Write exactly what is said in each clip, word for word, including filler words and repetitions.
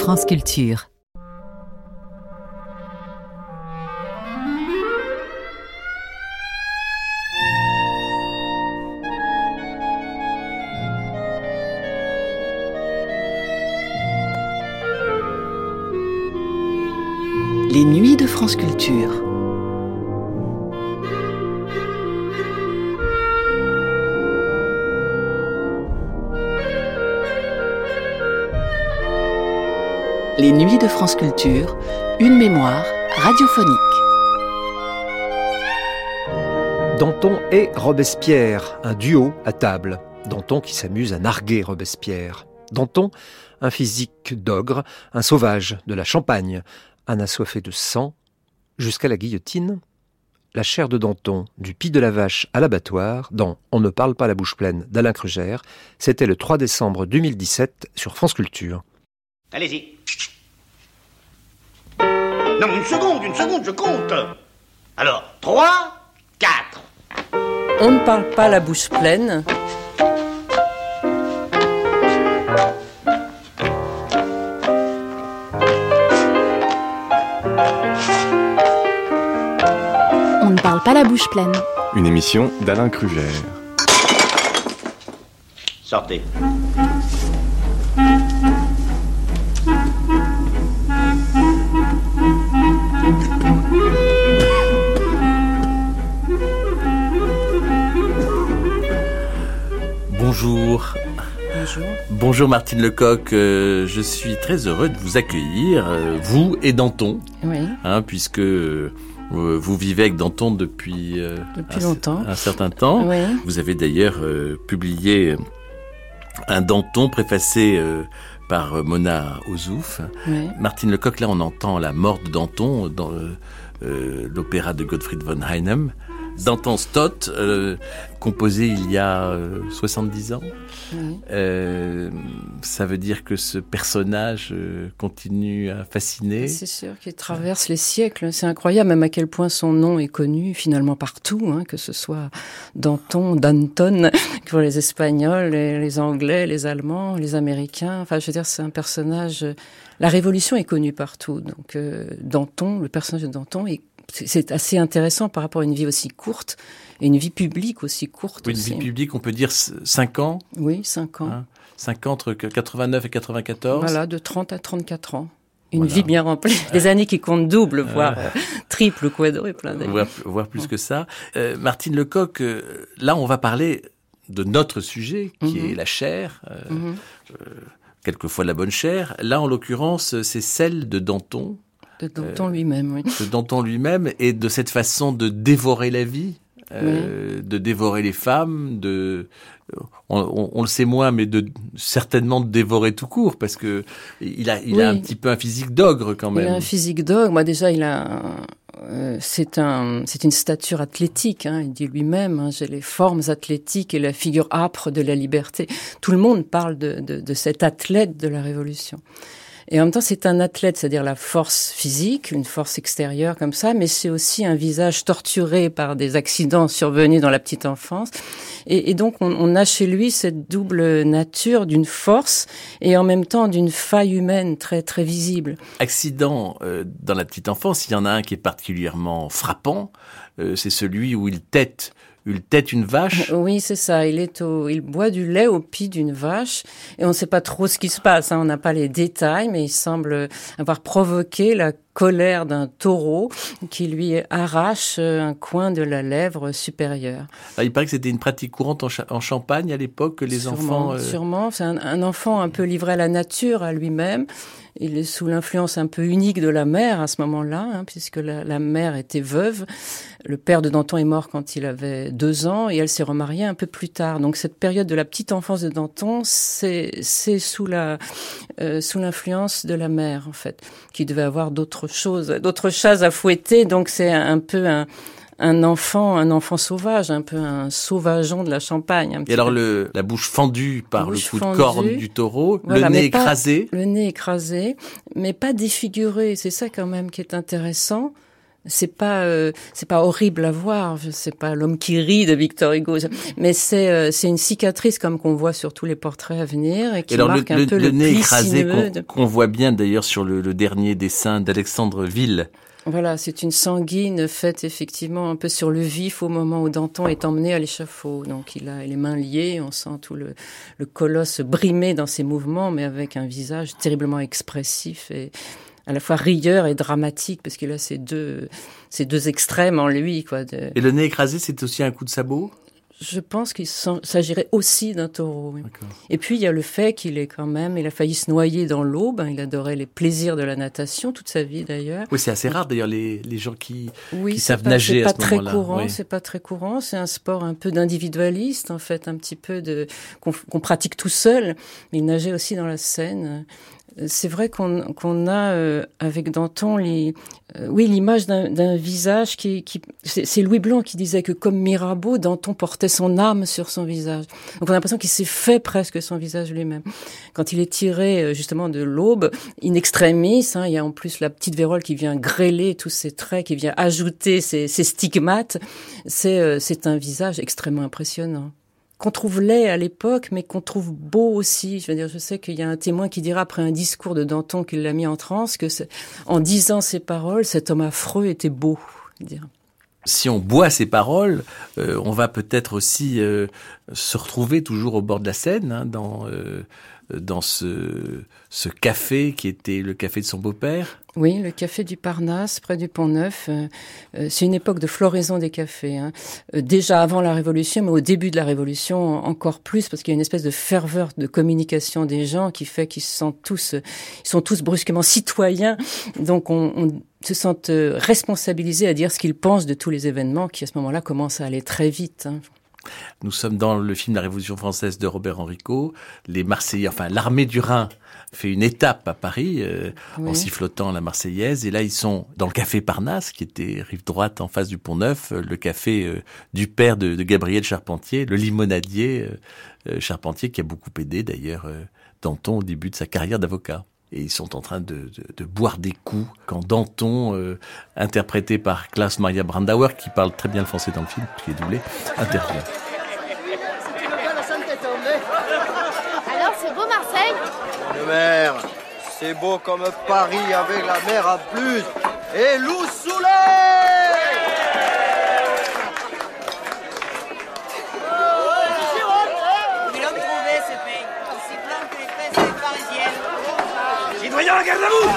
France Culture. Les nuits de France Culture. Les nuits de France Culture, une mémoire radiophonique. Danton et Robespierre, un duo à table. Danton qui s'amuse à narguer Robespierre. Danton, un physique d'ogre, un sauvage de la Champagne, un assoiffé de sang, jusqu'à la guillotine. La chair de Danton, du Pis de la Vache à l'abattoir, dans On ne parle pas la bouche pleine d'Alain Kruger, c'était le trois décembre deux mille dix-sept sur France Culture. Allez-y. Non, une seconde, une seconde, je compte. Alors, trois, quatre. On ne parle pas la bouche pleine. On ne parle pas la bouche pleine. Une émission d'Alain Kruger. Sortez. Bonjour. Bonjour. Bonjour Martine Lecoq, euh, je suis très heureux de vous accueillir, euh, vous et Danton, Oui. hein, puisque euh, vous vivez avec Danton depuis, euh, Depuis un, longtemps. un certain temps. Oui. Vous avez d'ailleurs euh, publié un Danton préfacé euh, par euh, Mona Ozouf. Oui. Martine Lecoq, là on entend la mort de Danton dans euh, euh, l'opéra de Gottfried von Einem. Danton Stott, euh, composé il y a euh, soixante-dix ans. Oui. Euh, ça veut dire que ce personnage euh, continue à fasciner. C'est sûr qu'il traverse les siècles. C'est incroyable même à quel point son nom est connu finalement partout, hein, que ce soit Danton, Danton pour les Espagnols, les, les Anglais, les Allemands, les Américains. Enfin, je veux dire, c'est un personnage. La Révolution est connue partout. Donc, euh, Danton, le personnage de Danton est C'est assez intéressant par rapport à une vie aussi courte et une vie publique aussi courte. Oui, une aussi. vie publique, on peut dire cinq ans. Oui, cinq ans. Hein, cinq ans entre quatre-vingt-neuf et quatre-vingt-quatorze. Voilà, de trente à trente-quatre ans. Une Voilà. vie bien remplie. Des années qui comptent double, voire euh, triple, quadruple. Hein, voire, voire plus que ça. Euh, Martine Lecoq, euh, là on va parler de notre sujet, qui Mm-hmm. est la chair. Euh, Mm-hmm. euh, quelquefois la bonne chair. Là, en l'occurrence, c'est celle de Danton. De Danton euh, lui-même, oui. De Danton lui-même, et de cette façon de dévorer la vie, euh, oui. de dévorer les femmes, de, on, on, on le sait moins, mais de certainement de dévorer tout court, parce que il a, il oui. a un petit peu un physique d'ogre quand même. Il a un physique d'ogre. Moi, déjà, il a, euh, c'est un, c'est une stature athlétique. Hein, il dit lui-même, hein, j'ai les formes athlétiques et la figure âpre de la liberté. Tout le monde parle de, de, de cet athlète de la Révolution. Et en même temps, c'est un athlète, c'est-à-dire la force physique, une force extérieure comme ça, mais c'est aussi un visage torturé par des accidents survenus dans la petite enfance. Et, et donc, on, on a chez lui cette double nature d'une force et en même temps d'une faille humaine très, très visible. Accident euh, dans la petite enfance, il y en a un qui est particulièrement frappant, euh, c'est celui où il tète Il tète une vache. Oui, c'est ça. Il est au, il boit du lait au pis d'une vache et on ne sait pas trop ce qui se passe. Hein. On n'a pas les détails, mais il semble avoir provoqué la colère d'un taureau qui lui arrache un coin de la lèvre supérieure. Alors, il paraît que c'était une pratique courante en, Ch- en Champagne à l'époque que les sûrement, enfants. Euh... Sûrement, c'est un, un enfant un peu livré à la nature, à lui-même. Il est sous l'influence un peu unique de la mère à ce moment-là, hein, puisque la, la mère était veuve. Le père de Danton est mort quand il avait deux ans et elle s'est remariée un peu plus tard. Donc cette période de la petite enfance de Danton, c'est, c'est sous la, euh, sous l'influence de la mère, en fait, qui devait avoir d'autres choses, d'autres chats à fouetter. Donc c'est un, un peu un, un enfant, un enfant sauvage, un peu un sauvageon de la Champagne. Un et alors le, la bouche fendue par bouche le coup fendue, de corne du taureau, voilà, le nez pas, écrasé. Le nez écrasé, mais pas défiguré. C'est ça quand même qui est intéressant. C'est pas, euh, c'est pas horrible à voir. C'est pas l'homme qui rit de Victor Hugo, mais c'est, euh, c'est une cicatrice comme qu'on voit sur tous les portraits à venir et qui et alors marque le, un peu le, le nez pli écrasé sinueux qu'on, de... qu'on voit bien d'ailleurs sur le, le dernier dessin d'Alexandre Ville. Voilà, c'est une sanguine faite effectivement un peu sur le vif au moment où Danton est emmené à l'échafaud. Donc il a les mains liées, on sent tout le, le colosse brimé dans ses mouvements, mais avec un visage terriblement expressif et à la fois rieur et dramatique, parce qu'il a ces deux, ces deux extrêmes en lui, quoi. De... Et le nez écrasé, c'est aussi un coup de sabot ? Je pense qu'il s'agirait aussi d'un taureau. Oui. Et puis, il y a le fait qu'il est quand même, il a failli se noyer dans l'eau. Ben, il adorait les plaisirs de la natation, toute sa vie d'ailleurs. Oui, c'est assez rare d'ailleurs, les, les gens qui, oui, qui savent pas, nager à ce moment-là. C'est pas très courant, oui. c'est pas très courant. C'est un sport un peu d'individualiste, en fait, un petit peu de, qu'on, qu'on pratique tout seul. Mais il nageait aussi dans la Seine. C'est vrai qu'on, qu'on a euh, avec Danton les, euh, oui, l'image d'un, d'un visage qui, qui c'est, c'est Louis Blanc qui disait que comme Mirabeau, Danton portait son âme sur son visage. Donc on a l'impression qu'il s'est fait presque son visage lui-même. Quand il est tiré justement de l'aube, in extremis, hein, il y a en plus la petite vérole qui vient grêler tous ses traits, qui vient ajouter ses, ses stigmates. C'est, euh, c'est un visage extrêmement impressionnant. Qu'on trouve laid à l'époque, mais qu'on trouve beau aussi. Je veux dire, je sais qu'il y a un témoin qui dira après un discours de Danton qu'il l'a mis en transe que, en disant ces paroles, cet homme affreux était beau. Dire. Si on boit ces paroles, euh, on va peut-être aussi euh, se retrouver toujours au bord de la Seine, hein, dans euh, dans ce ce café qui était le café de son beau-père. Oui, le café du Parnasse, près du Pont-Neuf. Euh, euh, c'est une époque de floraison des cafés. Hein. Euh, déjà avant la Révolution, mais au début de la Révolution encore plus, parce qu'il y a une espèce de ferveur de communication des gens qui fait qu'ils se sentent tous, ils sont tous brusquement citoyens. Donc on, on se sentent responsabilisés à dire ce qu'ils pensent de tous les événements qui à ce moment-là commencent à aller très vite. Hein. Nous sommes dans le film La Révolution française de Robert Enrico. Les Marseillais, enfin l'armée du Rhin fait une étape à Paris euh, oui. en sifflotant la Marseillaise. Et là, ils sont dans le café Parnasse, qui était rive droite en face du Pont-Neuf, le café euh, du père de, de Gabriel Charpentier, le limonadier euh, Charpentier, qui a beaucoup aidé d'ailleurs euh, Danton au début de sa carrière d'avocat. Et ils sont en train de, de, de boire des coups quand Danton, euh, interprété par Klaus Maria Brandauer, qui parle très bien le français dans le film, qui est doublé, intervient. Alors, c'est beau Marseille ? Le maire, c'est beau comme Paris avec la mer en plus. Et loup soleil ! Citoyens, garde à vous!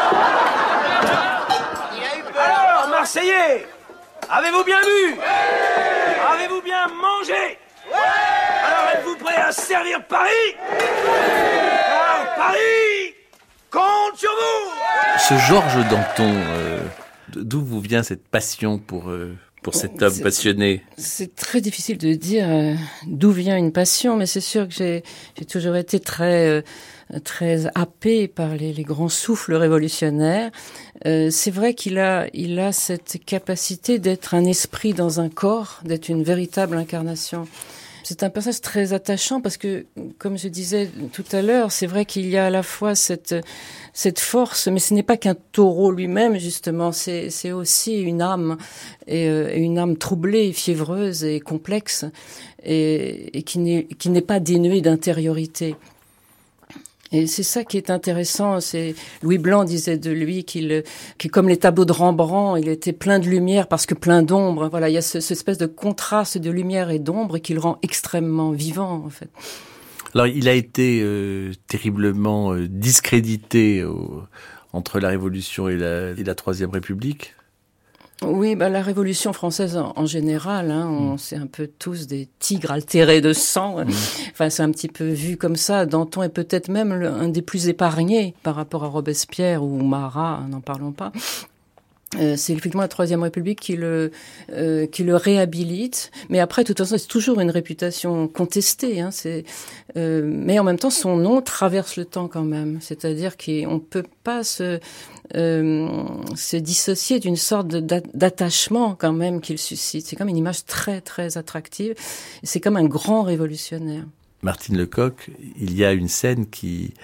Il a eu peur. Alors, Marseillais, avez-vous bien bu? Avez-vous bien mangé? Alors, êtes-vous prêts à servir Paris? Car Paris compte sur vous! Ce Georges Danton, euh, d'où vous vient cette passion pour... Euh pour cet homme c'est, passionné? C'est très difficile de dire euh, d'où vient une passion, mais c'est sûr que j'ai, j'ai toujours été très, euh, très happée par les, les grands souffles révolutionnaires. Euh, c'est vrai qu'il a, il a cette capacité d'être un esprit dans un corps, d'être une véritable incarnation. C'est un personnage très attachant parce que, comme je disais tout à l'heure, c'est vrai qu'il y a à la fois cette cette force, mais ce n'est pas qu'un taureau lui-même, justement, c'est c'est aussi une âme, et, euh, une âme troublée, fiévreuse et complexe, et, et qui n'est qui n'est pas dénuée d'intériorité. Et c'est ça qui est intéressant. C'est Louis Blanc disait de lui qu'il, qu'il comme les tableaux de Rembrandt, il était plein de lumière parce que plein d'ombre. Voilà, il y a ce, cette espèce de contraste de lumière et d'ombre qui le rend extrêmement vivant, en fait. Alors, il a été euh, terriblement euh, discrédité au, entre la Révolution et la, et la Troisième République. Oui, bah la Révolution française en, en général, hein, on, mmh. c'est un peu tous des tigres altérés de sang. Mmh. Enfin, c'est un petit peu vu comme ça. Danton est peut-être même le, un des plus épargnés par rapport à Robespierre ou Marat, n'en parlons pas. Euh, c'est effectivement la Troisième République qui le euh, qui le réhabilite, mais après, de toute façon, c'est toujours une réputation contestée. Hein, c'est euh, mais en même temps, son nom traverse le temps quand même. C'est-à-dire qu'on peut pas se euh, se dissocier d'une sorte de, d'attachement quand même qu'il suscite. C'est comme une image très très attractive. C'est comme un grand révolutionnaire. Martine Lecoq, il y a une scène qui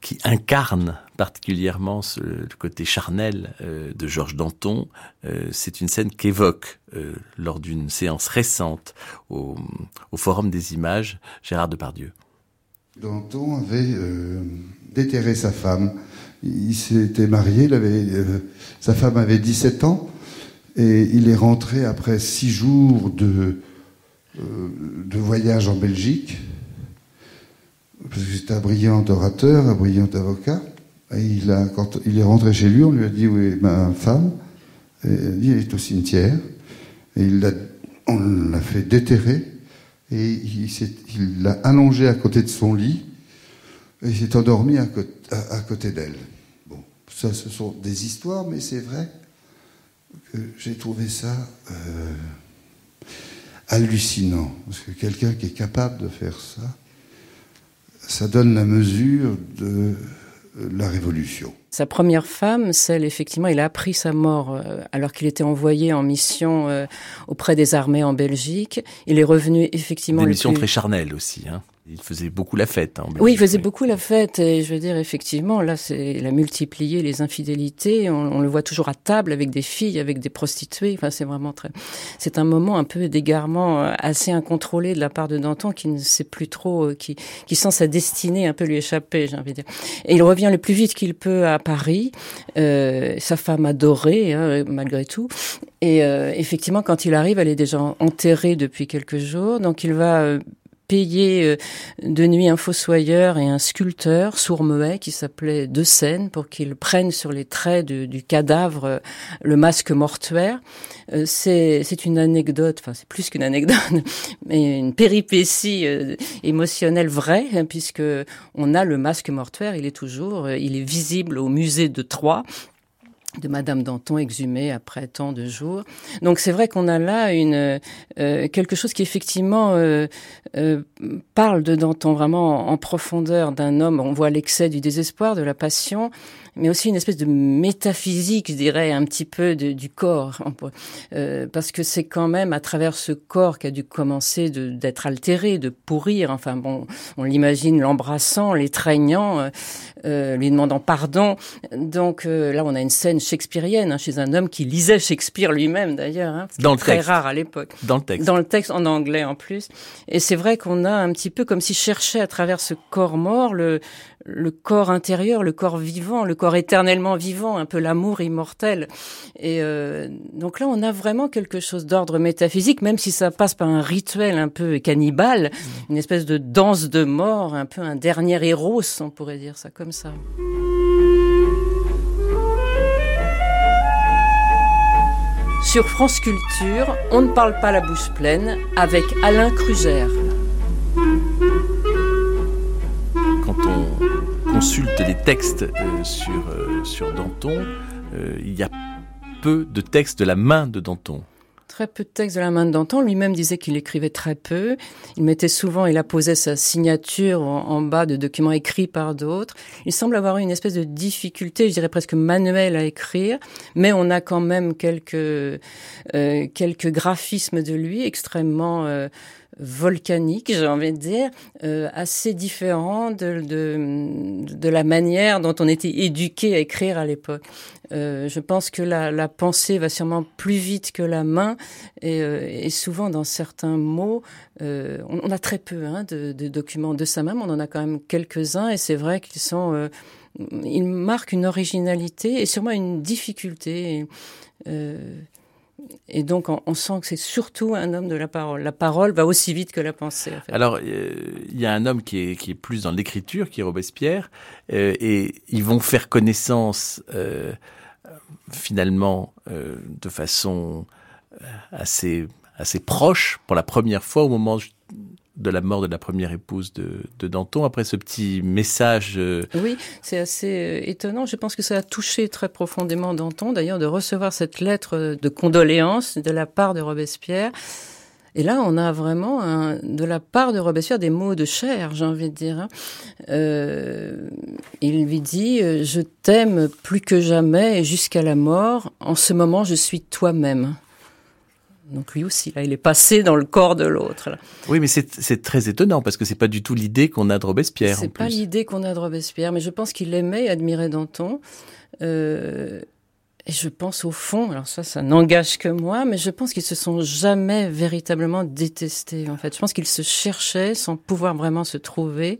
qui incarne particulièrement ce, le côté charnel euh, de Georges Danton. Euh, c'est une scène qu'évoque euh, lors d'une séance récente au, au Forum des Images Gérard Depardieu. Danton avait euh, déterré sa femme. Il s'était marié, il avait, euh, sa femme avait dix-sept ans, et il est rentré après six jours de, euh, de voyage en Belgique, parce que c'était un brillant orateur, un brillant avocat. Et il a, quand il est rentré chez lui, on lui a dit, oui, ma femme, et elle a dit, elle est au cimetière. Et il l'a, on l'a fait déterrer, et il, s'est, il l'a allongé à côté de son lit, et il s'est endormi à côté, à, à côté d'elle. Bon, ça, ce sont des histoires, mais c'est vrai que j'ai trouvé ça euh, hallucinant. Parce que quelqu'un qui est capable de faire ça, ça donne la mesure de la Révolution. Sa première femme, celle, effectivement, il a appris sa mort euh, alors qu'il était envoyé en mission euh, auprès des armées en Belgique. Il est revenu, effectivement... Des missions plus... très charnelles aussi, hein. Il faisait beaucoup la fête. Hein, en Belgique, oui, il faisait oui. beaucoup la fête. Et je veux dire, effectivement, là, c'est, il a multiplié les infidélités. On, on le voit toujours à table avec des filles, avec des prostituées. Enfin, c'est vraiment très... C'est un moment un peu d'égarement assez incontrôlé de la part de Danton qui ne sait plus trop, qui, qui sent sa destinée un peu lui échapper, j'ai envie de dire. Et il revient le plus vite qu'il peut à Paris. Euh, sa femme adorée, hein, malgré tout. Et euh, effectivement, quand il arrive, elle est déjà enterrée depuis quelques jours. Donc, il va... Euh, payer de nuit un fossoyeur et un sculpteur sourd-muet qui s'appelait De Seine pour qu'ils prennent sur les traits de, du cadavre le masque mortuaire. C'est, c'est une anecdote, enfin c'est plus qu'une anecdote, mais une péripétie émotionnelle vraie, puisque on a le masque mortuaire, il est toujours, il est visible au musée de Troyes, de Madame Danton exhumée après tant de jours. Donc c'est vrai qu'on a là une euh, quelque chose qui effectivement euh, euh, parle de Danton vraiment en, en profondeur d'un homme. On voit l'excès du désespoir, de la passion, mais aussi une espèce de métaphysique, je dirais, un petit peu de, du corps. Euh, parce que c'est quand même à travers ce corps qu'a dû commencer de, d'être altéré, de pourrir. Enfin bon, on l'imagine l'embrassant, l'étreignant, euh, lui demandant pardon. Donc euh, là, on a une scène shakespearienne, hein, chez un homme qui lisait Shakespeare lui-même d'ailleurs, hein, dans le très texte. rare à l'époque. Dans le texte. Dans le texte en anglais en plus. Et c'est vrai qu'on a un petit peu comme s'il cherchait à travers ce corps mort le le corps intérieur, le corps vivant, le corps éternellement vivant, un peu l'amour immortel. Et euh, donc là, on a vraiment quelque chose d'ordre métaphysique, même si ça passe par un rituel un peu cannibale, une espèce de danse de mort, un peu un dernier héros, on pourrait dire ça comme ça. Sur France Culture, on ne parle pas la bouche pleine avec Alain Krugère. Quand on consulte les textes euh, sur, euh, sur Danton, euh, il y a peu de textes de la main de Danton. Très peu de textes de la main de Danton. Lui-même disait qu'il écrivait très peu. Il mettait souvent, il apposait sa signature en, en bas de documents écrits par d'autres. Il semble avoir eu une espèce de difficulté, je dirais presque manuelle à écrire, mais on a quand même quelques, euh, quelques graphismes de lui extrêmement... Euh, volcanique, j'ai envie de dire, euh, assez différent de, de, de la manière dont on était éduqué à écrire à l'époque. Euh, je pense que la, la pensée va sûrement plus vite que la main et, euh, et souvent dans certains mots, euh, on, on a très peu hein, de, de documents de sa main, mais on en a quand même quelques-uns et c'est vrai qu'ils sont... Euh, ils marquent une originalité et sûrement une difficulté. Euh, Et donc, on, on sent que c'est surtout un homme de la parole. La parole va aussi vite que la pensée, en fait. Alors, il euh, y a un homme qui est, qui est plus dans l'écriture, qui est Robespierre, euh, et ils vont faire connaissance, euh, finalement, euh, de façon assez, assez proche, pour la première fois, au moment de la mort de la première épouse de, de Danton, après ce petit message... Euh... Oui, c'est assez étonnant. Je pense que ça a touché très profondément Danton, d'ailleurs, de recevoir cette lettre de condoléances de la part de Robespierre. Et là, on a vraiment, un, de la part de Robespierre, des mots de chair, j'ai envie de dire. Euh, il lui dit « Je t'aime plus que jamais et jusqu'à la mort. En ce moment, je suis toi-même ». Donc lui aussi, là, il est passé dans le corps de l'autre. Là. Oui, mais c'est, c'est très étonnant parce que c'est pas du tout l'idée qu'on a de Robespierre. C'est en pas plus. l'idée qu'on a de Robespierre, mais je pense qu'il aimait et admirait Danton. Euh, et je pense au fond, alors ça, ça n'engage que moi, mais je pense qu'ils se sont jamais véritablement détestés. En fait, je pense qu'ils se cherchaient sans pouvoir vraiment se trouver.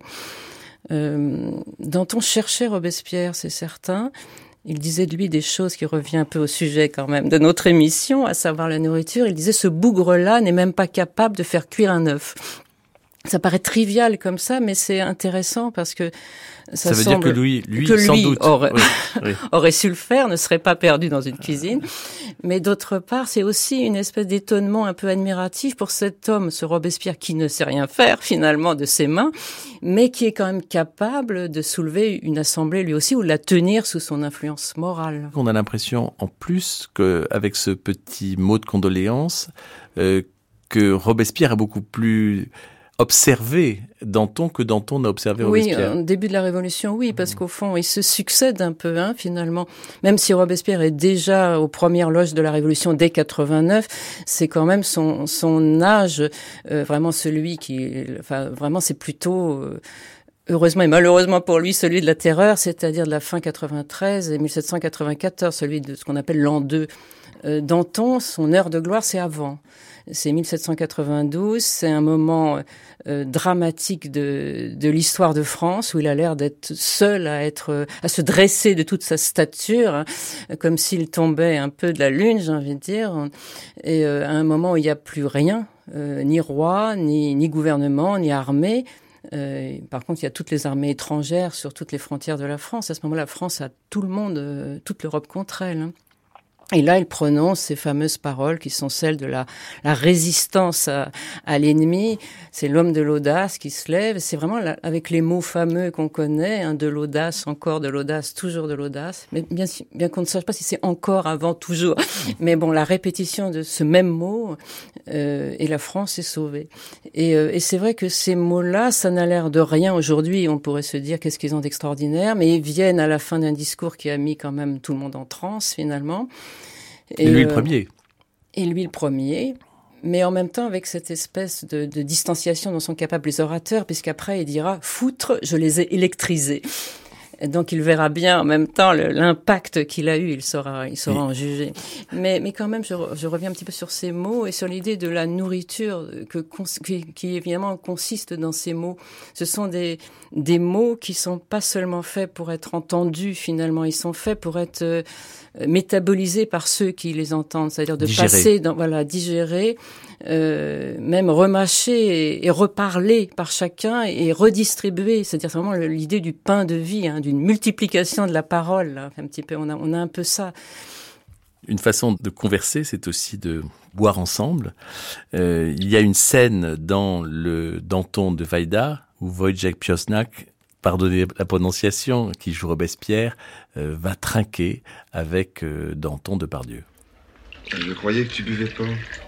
Euh, Danton cherchait Robespierre, c'est certain. Il disait de lui des choses qui reviennent un peu au sujet quand même de notre émission, à savoir la nourriture. Il disait ce bougre-là n'est même pas capable de faire cuire un œuf. Ça paraît trivial comme ça, mais c'est intéressant parce que ça, ça veut semble dire que lui, lui, que sans lui doute, aurait, oui, oui. aurait su le faire, ne serait pas perdu dans une cuisine. Mais d'autre part, c'est aussi une espèce d'étonnement un peu admiratif pour cet homme, ce Robespierre, qui ne sait rien faire finalement de ses mains, mais qui est quand même capable de soulever une assemblée lui aussi ou de la tenir sous son influence morale. On a l'impression en plus qu'avec ce petit mot de condoléance, euh, que Robespierre a beaucoup plus observé Danton que Danton n'a observé Robespierre. Oui, au début de la Révolution, oui, parce qu'au fond, ils se succèdent un peu, hein, finalement. Même si Robespierre est déjà aux premières loges de la Révolution dès quatre-vingt-neuf, c'est quand même son, son âge, euh, vraiment celui qui, enfin, vraiment, c'est plutôt, euh, heureusement et malheureusement pour lui, celui de la Terreur, c'est-à-dire de la fin quatre-vingt-treize et mille sept cent quatre-vingt-quatorze, celui de ce qu'on appelle l'an deux. Euh, Danton, son heure de gloire, c'est avant. C'est mille sept cent quatre-vingt-douze, c'est un moment euh, dramatique de, de l'histoire de France où il a l'air d'être seul à être, à se dresser de toute sa stature, hein, comme s'il tombait un peu de la lune, j'ai envie de dire, et euh, à un moment où il n'y a plus rien, euh, ni roi, ni, ni gouvernement, ni armée. Euh, par contre, il y a toutes les armées étrangères sur toutes les frontières de la France. À ce moment-là, la France a tout le monde, euh, toute l'Europe contre elle, hein. Et là, il prononce ces fameuses paroles qui sont celles de la, la résistance à, à l'ennemi. C'est l'homme de l'audace qui se lève. C'est vraiment la, avec les mots fameux qu'on connaît, hein, de l'audace, encore de l'audace, toujours de l'audace. Mais bien, bien qu'on ne sache pas si c'est encore avant, toujours. Mais bon, la répétition de ce même mot, euh, et la France est sauvée. Et, euh, et c'est vrai que ces mots-là, ça n'a l'air de rien aujourd'hui. On pourrait se dire qu'est-ce qu'ils ont d'extraordinaire, mais ils viennent à la fin d'un discours qui a mis quand même tout le monde en transe, finalement. Et, et lui euh, le premier. Et lui le premier, mais en même temps avec cette espèce de, de distanciation dont sont capables les orateurs, puisqu'après il dira « foutre, je les ai électrisés ». Donc il verra bien en même temps le, l'impact qu'il a eu, il saura, il saura oui. en juger. Mais, mais quand même, je, je reviens un petit peu sur ces mots et sur l'idée de la nourriture que, qui, qui évidemment consiste dans ces mots. Ce sont des, des mots qui sont pas seulement faits pour être entendus finalement, ils sont faits pour être euh, métabolisés par ceux qui les entendent, c'est-à-dire de digérer. passer, dans, voilà, digérer, euh, même remâcher et, et reparler par chacun et redistribuer. C'est-à-dire c'est vraiment l'idée du pain de vie, hein, d'une multiplication de la parole. Là. Un petit peu, on a, on a un peu ça. Une façon de converser, c'est aussi de boire ensemble. Euh, il y a une scène dans le Danton de Wajda où Wojciech Piosnak, pardonnez la prononciation, qui joue Robespierre, euh, va trinquer avec euh, Danton de Pardieu. Je croyais que tu buvais pas.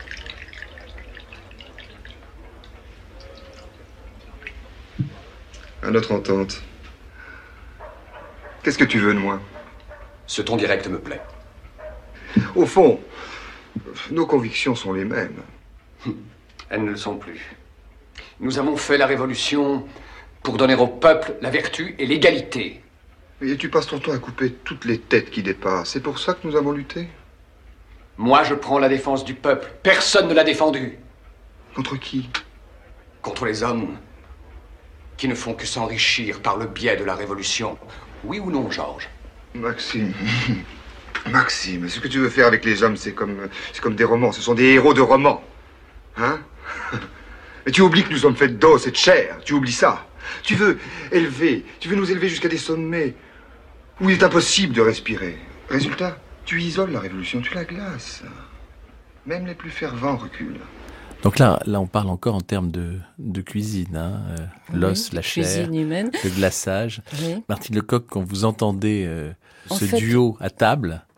À notre entente. Qu'est-ce que tu veux de moi? Ce ton direct me plaît. Au fond, nos convictions sont les mêmes. Elles ne le sont plus. Nous avons fait la révolution pour donner au peuple la vertu et l'égalité. Et tu passes ton temps à couper toutes les têtes qui dépassent. C'est pour ça que nous avons lutté? Moi, je prends la défense du peuple. Personne ne l'a défendu. Contre qui? Contre les hommes qui ne font que s'enrichir par le biais de la révolution. Oui ou non, Georges? Maxime... Maxime, ce que tu veux faire avec les hommes, c'est comme, c'est comme des romans. Ce sont des héros de romans. Hein? Mais tu oublies que nous sommes faits d'os et de chair. Tu oublies ça. Tu veux élever, tu veux nous élever jusqu'à des sommets où il est impossible de respirer. Résultat, tu isoles la révolution, tu la glaces. Même les plus fervents reculent. Donc là, là, on parle encore en termes de, de cuisine, hein, euh, oui, l'os, la chair, humaine. Le glaçage. Oui. Martine Lecoq, quand vous entendez euh, ce fait, duo à table,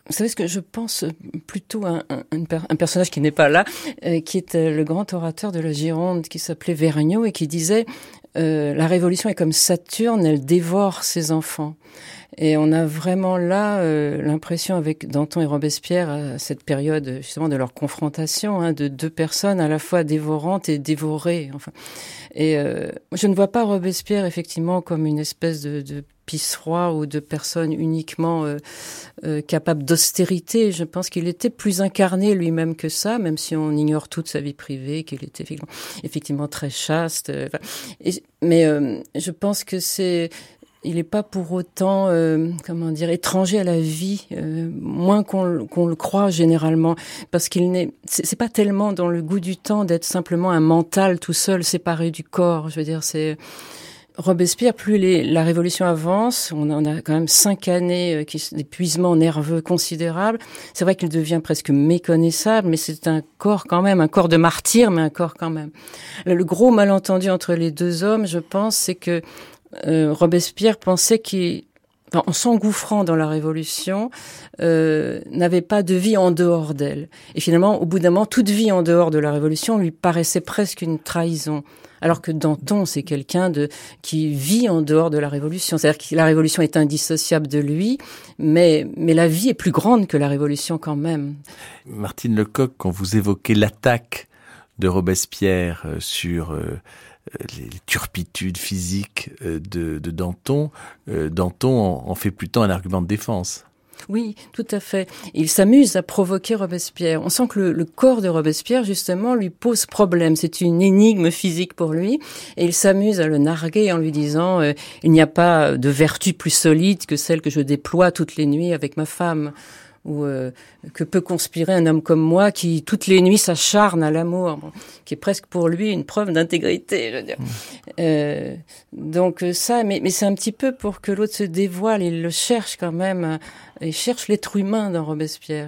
Vous savez ce que je pense plutôt à un, un, un personnage qui n'est pas là, euh, qui est euh, le grand orateur de la Gironde, qui s'appelait Vergniaud et qui disait euh, la Révolution est comme Saturne, elle dévore ses enfants. Et on a vraiment là euh, l'impression avec Danton et Robespierre à cette période justement de leur confrontation, hein, de deux personnes à la fois dévorantes et dévorées. Enfin, et euh, je ne vois pas Robespierre effectivement comme une espèce de, de pisse-roi ou de personne uniquement euh, euh, capable d'austérité. Je pense qu'il était plus incarné lui-même que ça, même si on ignore toute sa vie privée, qu'il était effectivement, effectivement très chaste. Euh, enfin, et, mais euh, je pense que c'est il n'est pas pour autant, euh, comment dire, étranger à la vie, euh, moins qu'on, qu'on le croit généralement, parce qu'il n'est, c'est, c'est pas tellement dans le goût du temps d'être simplement un mental tout seul, séparé du corps. Je veux dire, c'est Robespierre. Plus les, la Révolution avance, on en a quand même cinq années qui, d'épuisement nerveux considérable. C'est vrai qu'il devient presque méconnaissable, mais c'est un corps quand même, un corps de martyr, mais un corps quand même. Le, le gros malentendu entre les deux hommes, je pense, c'est que Euh, Robespierre pensait qu'il, enfin, en s'engouffrant dans la Révolution, euh, n'avait pas de vie en dehors d'elle. Et finalement, au bout d'un moment, toute vie en dehors de la Révolution lui paraissait presque une trahison. Alors que Danton, c'est quelqu'un de qui vit en dehors de la Révolution. C'est-à-dire que la Révolution est indissociable de lui, mais, mais la vie est plus grande que la Révolution quand même. Martine Lecoq, quand vous évoquez l'attaque de Robespierre euh, sur... Euh, les turpitudes physiques de, de Danton, euh, Danton en, en fait plutôt un argument de défense. Oui, tout à fait. Il s'amuse à provoquer Robespierre. On sent que le, le corps de Robespierre, justement, lui pose problème. C'est une énigme physique pour lui. Et il s'amuse à le narguer en lui disant euh, « Il n'y a pas de vertu plus solide que celle que je déploie toutes les nuits avec ma femme. » Ou euh, que peut conspirer un homme comme moi qui, toutes les nuits, s'acharne à l'amour, bon, qui est presque pour lui une preuve d'intégrité, je veux dire. Mmh. Euh, donc ça, mais, mais c'est un petit peu pour que l'autre se dévoile, il le cherche quand même, il cherche l'être humain dans Robespierre.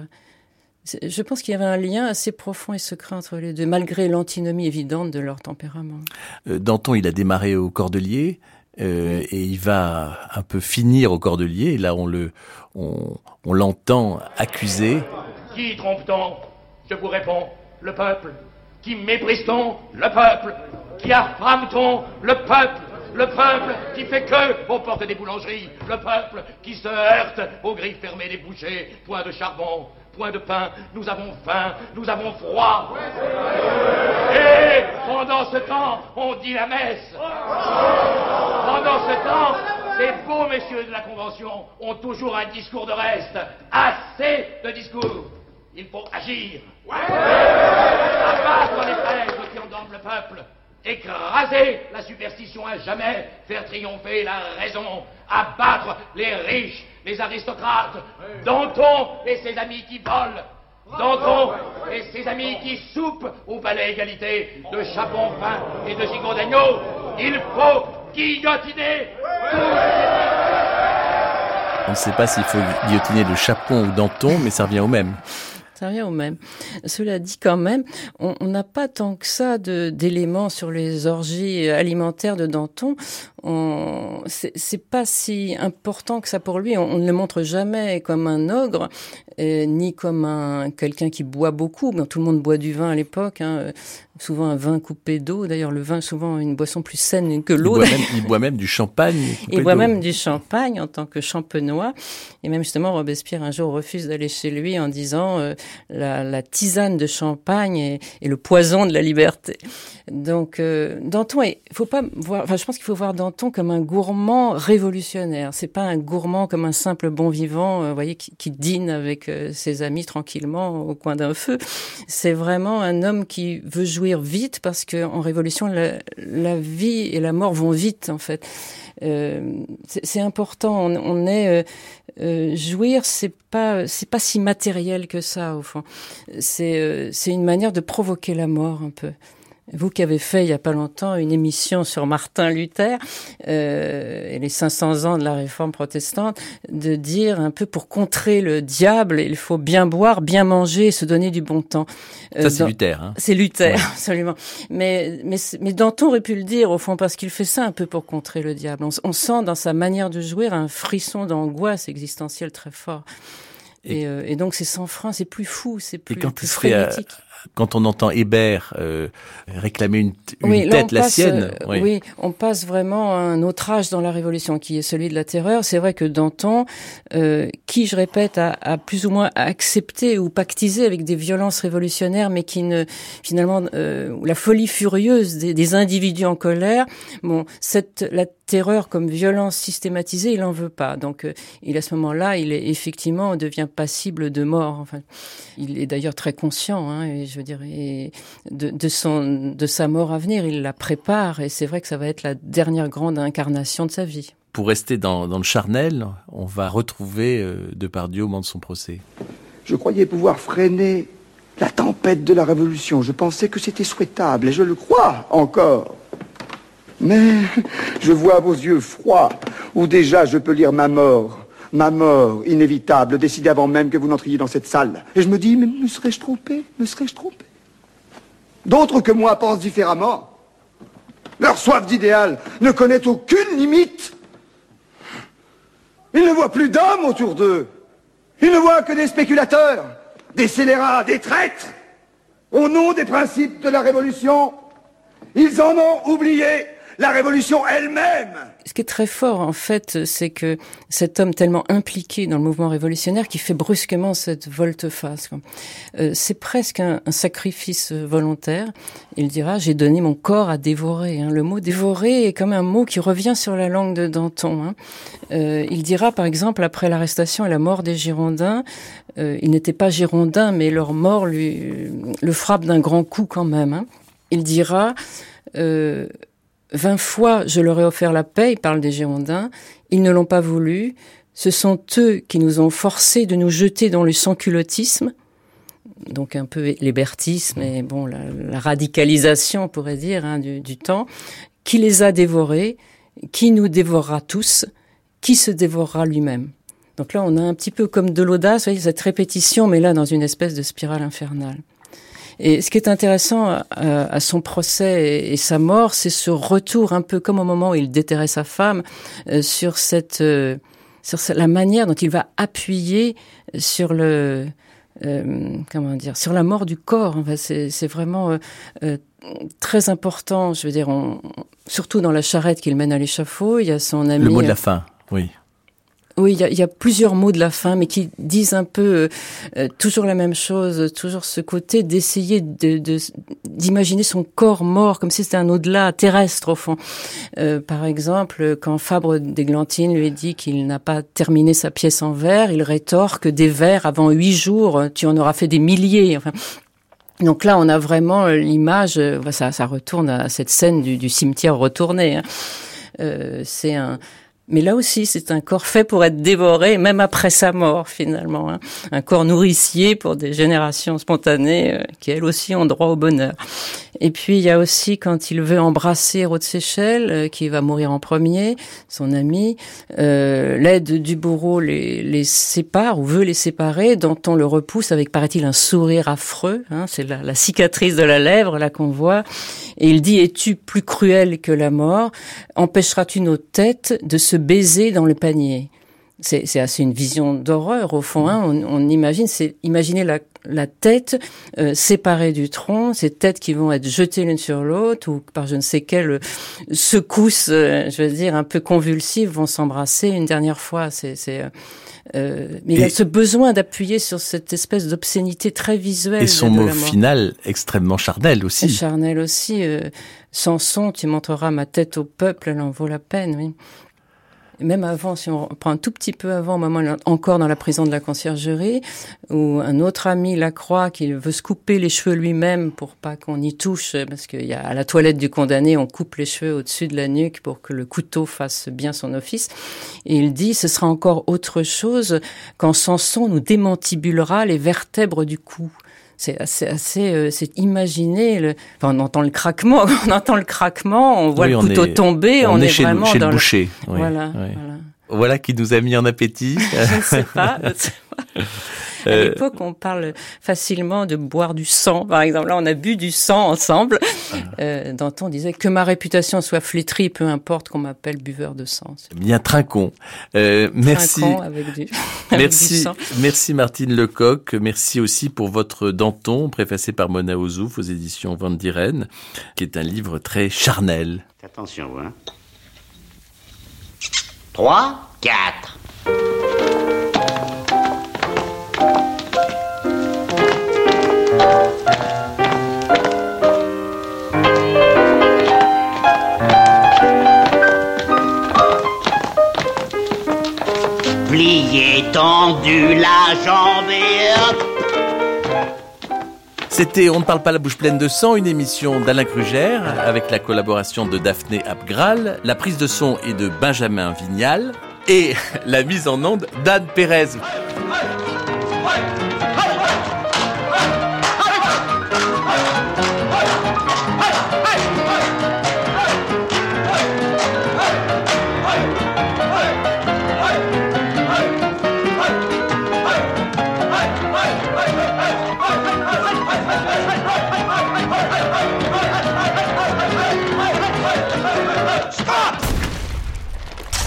Je pense qu'il y avait un lien assez profond et secret entre les deux, malgré l'antinomie évidente de leur tempérament. Euh, Danton, il a démarré au Cordelier, euh, et il va un peu finir au Cordelier, et là on le... On, on l'entend accuser. Qui trompe-t-on? Je vous réponds, le peuple. Qui méprise-t-on? Le peuple. Qui affame-t-on? Le peuple. Le peuple qui fait queue aux portes des boulangeries. Le peuple qui se heurte aux grilles fermées des bouchers. Point de charbon, point de pain. Nous avons faim, nous avons froid. Et pendant ce temps, on dit la messe. Pendant ce temps... Les beaux messieurs de la Convention ont toujours un discours de reste. Assez de discours. Il faut agir. Abattre les prêtres qui endorment le peuple. Écraser la superstition à jamais. Faire triompher la raison. Abattre les riches, les aristocrates. Danton et ses amis qui volent. Danton et ses amis qui soupent au palais égalité de chapon fin et de gigot d'agneau. Il faut guillotiner. On ne sait pas s'il faut guillotiner le Chapon ou Danton, mais ça revient au même. Ça revient au même. Cela dit quand même, on n'a pas tant que ça de, d'éléments sur les orgies alimentaires de Danton. On, c'est, c'est pas si important que ça pour lui. On, on ne le montre jamais comme un ogre, euh, ni comme un quelqu'un qui boit beaucoup. Ben, tout le monde boit du vin à l'époque, hein. Souvent un vin coupé d'eau. D'ailleurs, le vin, souvent une boisson plus saine que l'eau. Il boit même, il boit même du champagne. Il boit d'eau. même du champagne en tant que champenois. Et même justement, Robespierre un jour refuse d'aller chez lui en disant euh, la, la tisane de champagne est, est le poison de la liberté. Donc, euh, Danton, il faut pas voir. Enfin, je pense qu'il faut voir Danton comme un gourmand révolutionnaire. C'est pas un gourmand comme un simple bon vivant, euh, vous voyez, qui, qui dîne avec euh, ses amis tranquillement au coin d'un feu. C'est vraiment un homme qui veut jouir vite parce que en révolution la, la vie et la mort vont vite en fait. Euh, c'est, c'est important. On, on est euh, euh, jouir, c'est pas c'est pas si matériel que ça au fond. C'est euh, c'est une manière de provoquer la mort un peu. Vous qui avez fait il y a pas longtemps une émission sur Martin Luther euh, et les cinq cents ans de la réforme protestante, de dire un peu pour contrer le diable, il faut bien boire, bien manger et se donner du bon temps. Euh, ça c'est dans... Luther. Hein. C'est Luther, ouais. Absolument. Mais, mais, mais Danton aurait pu le dire au fond parce qu'il fait ça un peu pour contrer le diable. On, on sent dans sa manière de jouer un frisson d'angoisse existentielle très fort. Et, et, euh, et donc c'est sans frein, c'est plus fou, c'est plus, et quand plus frénétique. Quand on entend Hébert euh, réclamer une, une oui, tête, la passe, sienne. Euh, oui. oui, on passe vraiment à un autre âge dans la Révolution, qui est celui de la terreur. C'est vrai que Danton, euh, qui, je répète, a, a plus ou moins accepté ou pactisé avec des violences révolutionnaires, mais qui ne, finalement, euh, la folie furieuse des, des individus en colère, bon, cette, la terreur comme violence systématisée, il en veut pas. Donc, euh, il à ce moment-là, il est effectivement devient passible de mort. Enfin, il est d'ailleurs très conscient, hein, et je veux dire, et de, de son, de sa mort à venir, il la prépare, et c'est vrai que ça va être la dernière grande incarnation de sa vie. Pour rester dans, dans le charnel, on va retrouver euh, Depardieu au moment de son procès. Je croyais pouvoir freiner la tempête de la Révolution. Je pensais que c'était souhaitable, et je le crois encore. Mais je vois vos yeux froids, où déjà je peux lire ma mort. Ma mort, inévitable, décidée avant même que vous n'entriez dans cette salle. Et je me dis, mais me serais-je trompé? Me serais-je trompé? D'autres que moi pensent différemment. Leur soif d'idéal ne connaît aucune limite. Ils ne voient plus d'hommes autour d'eux. Ils ne voient que des spéculateurs, des scélérats, des traîtres. Au nom des principes de la Révolution, ils en ont oublié la Révolution elle-même. Ce qui est très fort, en fait, c'est que cet homme tellement impliqué dans le mouvement révolutionnaire qui fait brusquement cette volte-face, euh, c'est presque un, un sacrifice volontaire. Il dira « j'ai donné mon corps à dévorer hein. ». Le mot « dévorer » est comme un mot qui revient sur la langue de Danton. Hein. Euh, il dira, par exemple, après l'arrestation et la mort des Girondins, euh, ils n'étaient pas Girondins, mais leur mort lui, le frappe d'un grand coup quand même. Hein. Il dira... Euh, Vingt fois, je leur ai offert la paix, il parle des Girondins, ils ne l'ont pas voulu, ce sont eux qui nous ont forcés de nous jeter dans le sans-culottisme, donc un peu l'hébertisme et bon, la, la radicalisation, on pourrait dire, hein, du, du temps, qui les a dévorés, qui nous dévorera tous, qui se dévorera lui-même. Donc là, on a un petit peu comme de l'audace, vous voyez, cette répétition, mais là, dans une espèce de spirale infernale. Et ce qui est intéressant à, à son procès et, et sa mort, c'est ce retour un peu comme au moment où il déterrait sa femme euh, sur cette, euh, sur la manière dont il va appuyer sur le, euh, comment dire, sur la mort du corps. Enfin, c'est, c'est vraiment euh, euh, très important. Je veux dire, on, surtout dans la charrette qu'il mène à l'échafaud, il y a son ami. Le mot de la fin, oui. Oui, il y a, il y a plusieurs mots de la fin, mais qui disent un peu euh, toujours la même chose, toujours ce côté d'essayer de, de d'imaginer son corps mort, comme si c'était un au-delà terrestre au fond. Euh, par exemple, quand Fabre d'Églantine lui dit qu'il n'a pas terminé sa pièce en vers, il rétorque des vers avant huit jours, tu en auras fait des milliers. Enfin. Donc là, on a vraiment l'image, ça, ça retourne à cette scène du, du cimetière retourné. Hein. Euh, c'est un Mais là aussi, c'est un corps fait pour être dévoré, même après sa mort, finalement. Hein. Un corps nourricier pour des générations spontanées euh, qui, elles aussi, ont droit au bonheur. Et puis, il y a aussi, quand il veut embrasser Hérault de Séchelles, euh, qui va mourir en premier, son ami, euh, l'aide du bourreau les, les sépare, ou veut les séparer. Danton le repousse avec, paraît-il, un sourire affreux. Hein. C'est la, la cicatrice de la lèvre, là, qu'on voit. Et il dit, es-tu plus cruel que la mort? Empêcheras-tu nos têtes de se baiser dans le panier? C'est, c'est assez une vision d'horreur, au fond. Hein. On, on imagine, c'est imaginer la, la tête euh, séparée du tronc, ces têtes qui vont être jetées l'une sur l'autre, ou par je ne sais quelle secousse, euh, je veux dire, un peu convulsive, vont s'embrasser une dernière fois. C'est, c'est, euh, mais il y a ce besoin d'appuyer sur cette espèce d'obscénité très visuelle. Et son mot final extrêmement charnel aussi. Et charnel aussi. Euh, Samson, tu montreras ma tête au peuple, elle en vaut la peine, oui. Même avant, si on prend un tout petit peu avant, au moment encore dans la prison de la Conciergerie, où un autre ami, Lacroix, qui veut se couper les cheveux lui-même pour pas qu'on y touche, parce qu'il y a à la toilette du condamné, on coupe les cheveux au-dessus de la nuque pour que le couteau fasse bien son office. Et il dit, ce sera encore autre chose quand Samson nous démantibulera les vertèbres du cou. C'est assez, assez, euh, c'est imaginer le, enfin, on entend le craquement, on entend le craquement, on voit oui, le on couteau est, tomber, on, on est, est chez vraiment le, chez dans le boucher. Le... Oui, voilà, oui. voilà. Voilà qui nous a mis en appétit. Je ne sais pas. Je ne sais pas. À euh... l'époque, on parle facilement de boire du sang, par exemple. Là, on a bu du sang ensemble. Ah. Euh, Danton disait que ma réputation soit flétrie, peu importe qu'on m'appelle buveur de sang. Bien trinquons. Euh, merci. Trinquons avec du, avec merci, du sang. Merci Martine Lecoq. Merci aussi pour votre Danton, préfacé par Mona Ozouf aux éditions Van Dieren, qui est un livre très charnel. Attention, hein. Trois, quatre. Plié, tendu, la jambe et hop. C'était On ne parle pas la bouche pleine de sang, une émission d'Alain Krugère avec la collaboration de Daphné Abgral. La prise de son est de Benjamin Vignal et la mise en onde d'Anne Pérez.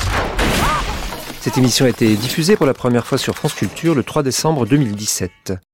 Cette émission a été diffusée pour la première fois sur France Culture le trois décembre deux mille dix-sept.